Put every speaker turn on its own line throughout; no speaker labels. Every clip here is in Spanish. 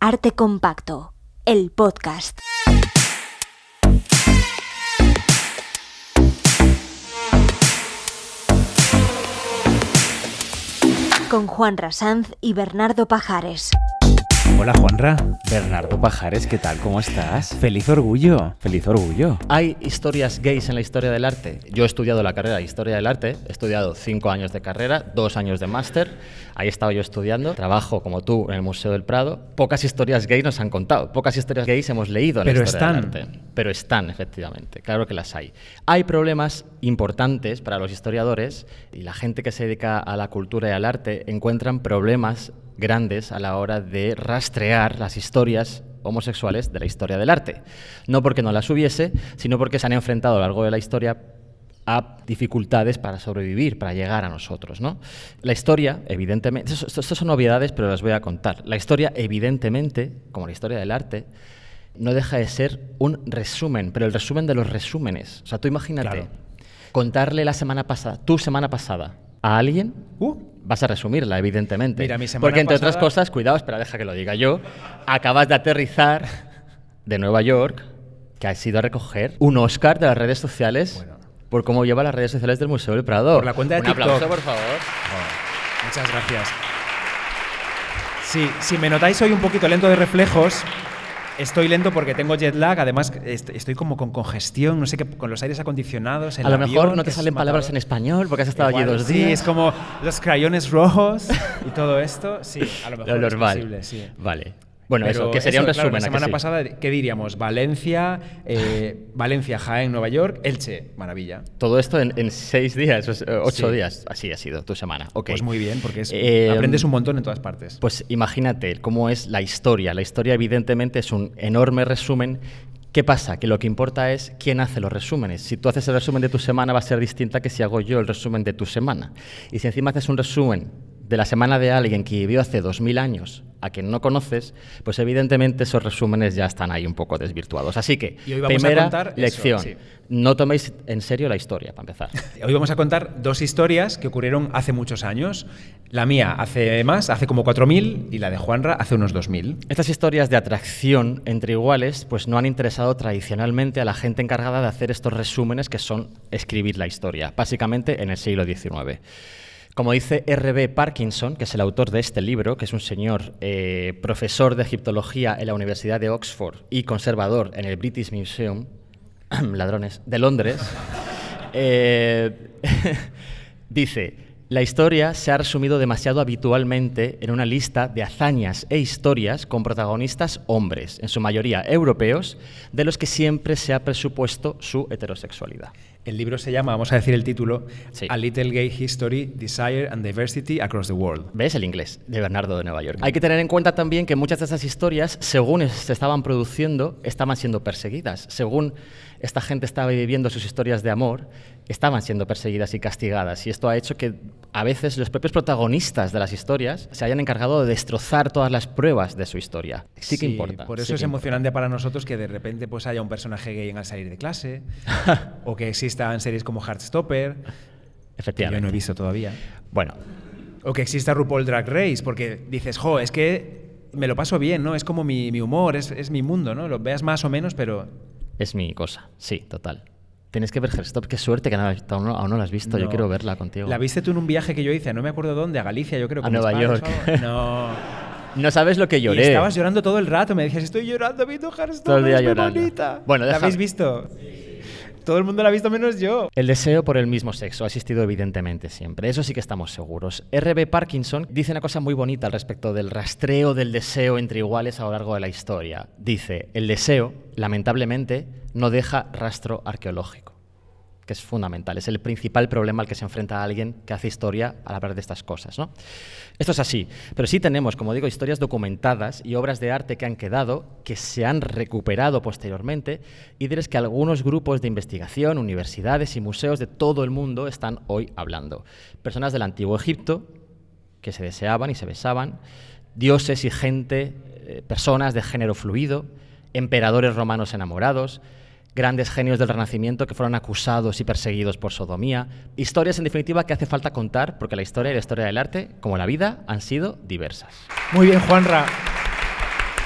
Arte Compacto, el podcast. Con Juanra Sanz y Bernardo Pajares.
Hola Juanra, Bernardo Pajares, ¿qué tal? ¿Cómo estás? ¡Feliz orgullo! ¡Feliz orgullo!
¿Hay historias gays en la historia del arte? Yo he estudiado la carrera de Historia del Arte, he estudiado 5 años de carrera, 2 años de máster, ahí estaba yo estudiando, trabajo como tú en el Museo del Prado. Pocas historias gays nos han contado, pocas historias gays hemos leído en la historia del arte. Pero están, efectivamente, claro que las hay. Hay problemas importantes para los historiadores y la gente que se dedica a la cultura y al arte encuentran problemas grandes a la hora de rastrear las historias homosexuales de la historia del arte. No porque no las hubiese, sino porque se han enfrentado a lo largo de la historia a dificultades para sobrevivir, para llegar a nosotros, ¿no? La historia, evidentemente, esto son novedades, pero las voy a contar. La historia, evidentemente, como la historia del arte, no deja de ser un resumen, pero el resumen de los resúmenes. O sea, tú imagínate, contarle tu semana pasada, a alguien, vas a resumirla, evidentemente.
Mira, mi semana
porque, entre
pasada...
otras cosas, cuidado, espera, deja que lo diga yo, acabas de aterrizar de Nueva York, que has ido a recoger un Oscar de las redes sociales por cómo lleva las redes sociales del Museo del Prado.
Por la cuenta de TikTok.
Un aplauso, por favor.
Muchas gracias. Sí, si me notáis hoy un poquito lento de reflejos... Estoy lento porque tengo jet lag, además estoy como con congestión, no sé qué, con los aires acondicionados.
A lo mejor no te salen palabras en español porque has estado allí 2 días.
Sí, es como los crayones rojos y todo esto. Sí, a lo mejor
lo normal.
Es posible, sí.
Vale. Bueno, pero eso, que sería un resumen.
Claro, la semana pasada, ¿qué diríamos? Valencia, Jaén, Nueva York, Elche, maravilla.
Todo esto en 6 días, 8 días. Así ha sido tu semana. Okay.
Pues muy bien, porque aprendes un montón en todas partes.
Pues imagínate cómo es la historia. La historia, evidentemente, es un enorme resumen. ¿Qué pasa? Que lo que importa es quién hace los resúmenes. Si tú haces el resumen de tu semana, va a ser distinta que si hago yo el resumen de tu semana. Y si encima haces un resumen de la semana de alguien que vivió hace 2000 años a quien no conoces, pues evidentemente esos resúmenes ya están ahí un poco desvirtuados. Así que, primera lección, no toméis en serio la historia, para empezar.
Hoy vamos a contar 2 historias que ocurrieron hace muchos años. La mía hace como 4000 y la de Juanra hace unos 2000.
Estas historias de atracción entre iguales pues no han interesado tradicionalmente a la gente encargada de hacer estos resúmenes que son escribir la historia, básicamente en el siglo XIX. Como dice R.B. Parkinson, que es el autor de este libro, que es un señor profesor de egiptología en la Universidad de Oxford y conservador en el British Museum, ladrones, de Londres, dice: la historia se ha resumido demasiado habitualmente en una lista de hazañas e historias con protagonistas hombres, en su mayoría europeos, de los que siempre se ha presupuesto su heterosexualidad.
El libro se llama, vamos a decir el título, A Little Gay History, Desire and Diversity Across the World.
¿Ves? El inglés, de Bernardo de Nueva York. Hay que tener en cuenta también que muchas de esas historias, según se estaban produciendo, estaban siendo perseguidas. Según esta gente estaba viviendo sus historias de amor, estaban siendo perseguidas y castigadas. Y esto ha hecho que a veces los propios protagonistas de las historias se hayan encargado de destrozar todas las pruebas de su historia. Sí que importa.
Por eso es emocionante para nosotros que de repente pues haya un personaje gay en Al salir de clase o que existan series como Heartstopper,
efectivamente,
que yo no he visto todavía.
Bueno.
O que exista RuPaul Drag Race, porque dices, es que me lo paso bien, ¿no? Es como mi humor, es mi mundo, ¿no? Lo veas más o menos, pero...
Es mi cosa, sí, total. Tienes que ver Heartstopper, qué suerte que aún no la has visto, yo quiero verla contigo.
¿La viste tú en un viaje que yo hice? No me acuerdo dónde, a Galicia, yo creo.
A Nueva York.
No.
No sabes lo que lloré.
Y estabas llorando todo el rato, me decías, estoy llorando viendo Heartstopper,
todo el día
es muy
llorando.
bonita.
Bueno,
¿La habéis visto? Todo el mundo la ha visto menos yo.
El deseo por el mismo sexo ha existido evidentemente siempre, eso sí que estamos seguros. R.B. Parkinson dice una cosa muy bonita al respecto del rastreo del deseo entre iguales a lo largo de la historia. Dice: el deseo, lamentablemente, no deja rastro arqueológico, que es fundamental, es el principal problema al que se enfrenta alguien que hace historia al hablar de estas cosas, ¿no? Esto es así, pero sí tenemos, como digo, historias documentadas y obras de arte que han quedado, que se han recuperado posteriormente, y diréis que algunos grupos de investigación, universidades y museos de todo el mundo están hoy hablando. Personas del Antiguo Egipto, que se deseaban y se besaban, dioses y gente, personas de género fluido, emperadores romanos enamorados, grandes genios del Renacimiento que fueron acusados y perseguidos por sodomía. Historias, en definitiva, que hace falta contar porque la historia y la historia del arte, como la vida, han sido diversas.
Muy bien, Juanra.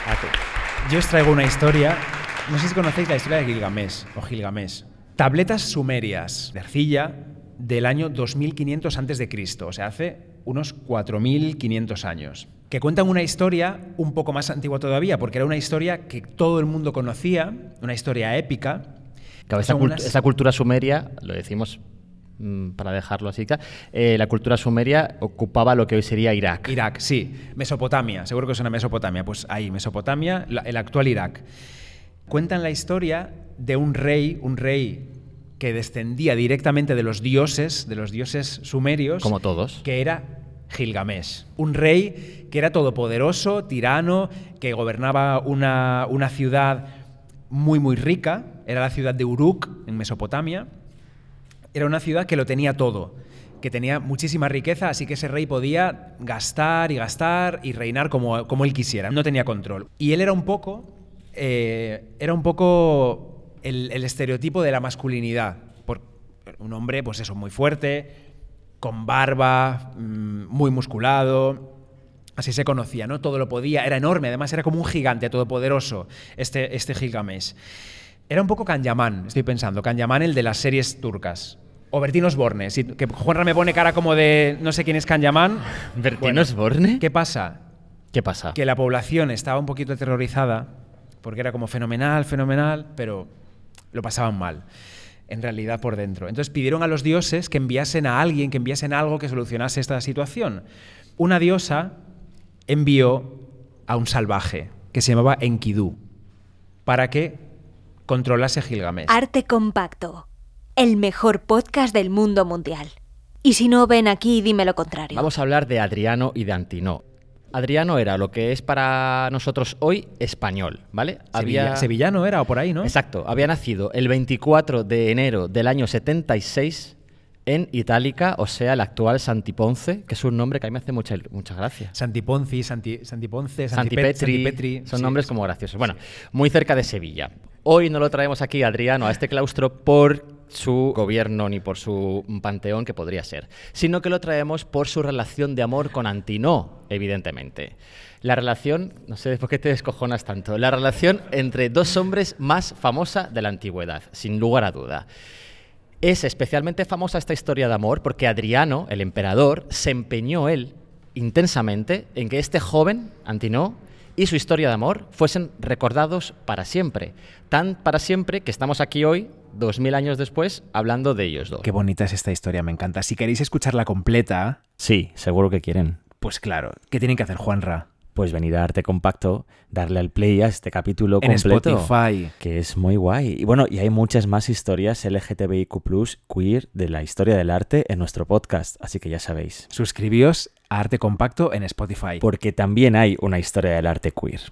Yo os traigo una historia, no sé si conocéis la historia de Gilgamesh o Gilgamesh. Tabletas sumerias de arcilla del año 2500 a.C., o sea, hace unos 4500 años, que cuentan una historia un poco más antigua todavía, porque era una historia que todo el mundo conocía, una historia épica.
Claro, esa cultura sumeria, lo decimos para dejarlo así, la cultura sumeria ocupaba lo que hoy sería Irak.
Irak, sí. Mesopotamia, seguro que es una Mesopotamia. Pues ahí, Mesopotamia, el actual Irak. Cuentan la historia de un rey que descendía directamente de los dioses sumerios.
Como todos.
Que era Gilgamesh. Un rey que era todopoderoso, tirano, que gobernaba una ciudad muy, muy rica. Era la ciudad de Uruk, en Mesopotamia. Era una ciudad que lo tenía todo, que tenía muchísima riqueza, así que ese rey podía gastar y reinar como él quisiera. No tenía control. Y él era un poco el estereotipo de la masculinidad. Un hombre, pues eso, muy fuerte, con barba, muy musculado. Así se conocía, ¿no? Todo lo podía, era enorme, además era como un gigante todopoderoso, este Gilgamesh. Era un poco Kanyaman, estoy pensando, Kanyaman, el de las series turcas. O Bertín Osborne, que Juanra me pone cara como de no sé quién es Kanyaman.
¿Bertín Osborne?
¿Qué pasa?
¿Qué pasa?
Que la población estaba un poquito aterrorizada, porque era como fenomenal, pero lo pasaban mal, en realidad por dentro. Entonces pidieron a los dioses que enviasen a alguien, que enviasen algo que solucionase esta situación. Una diosa envió a un salvaje que se llamaba Enkidu para que controlase Gilgamesh.
Arte Compacto, el mejor podcast del mundo mundial. Y si no, ven aquí y dime lo contrario.
Vamos a hablar de Adriano y de Antinoo. Adriano era lo que es para nosotros hoy español, ¿vale?
Sevillano era o por ahí, ¿no?
Exacto. Había nacido el 24 de enero del año 76 en Itálica, o sea, el actual Santiponce, que es un nombre que a mí me hace mucha gracia.
Santiponce, Santipetri.
Son nombres como graciosos. Bueno, muy cerca de Sevilla. Hoy no lo traemos aquí, Adriano, a este claustro por su gobierno ni por su panteón, que podría ser, sino que lo traemos por su relación de amor con Antinoo, evidentemente. La relación, no sé por qué te descojonas tanto, la relación entre dos hombres más famosa de la antigüedad, sin lugar a duda. Es especialmente famosa esta historia de amor porque Adriano, el emperador, se empeñó él intensamente en que este joven, Antinoo, y su historia de amor fuesen recordados para siempre. Tan para siempre que estamos aquí hoy, 2000 años después, hablando de ellos dos.
Qué bonita es esta historia, me encanta. Si queréis escucharla completa...
Sí, seguro que quieren.
Pues claro, ¿qué tienen que hacer, Juanra?
Pues venir a Arte Compacto, darle al play a este capítulo
en
completo.
Spotify.
Que es muy guay. Y bueno, y hay muchas más historias LGTBIQ+, queer, de la historia del arte en nuestro podcast, así que ya sabéis.
Suscribíos a Arte Compacto en Spotify.
Porque también hay una historia del arte queer.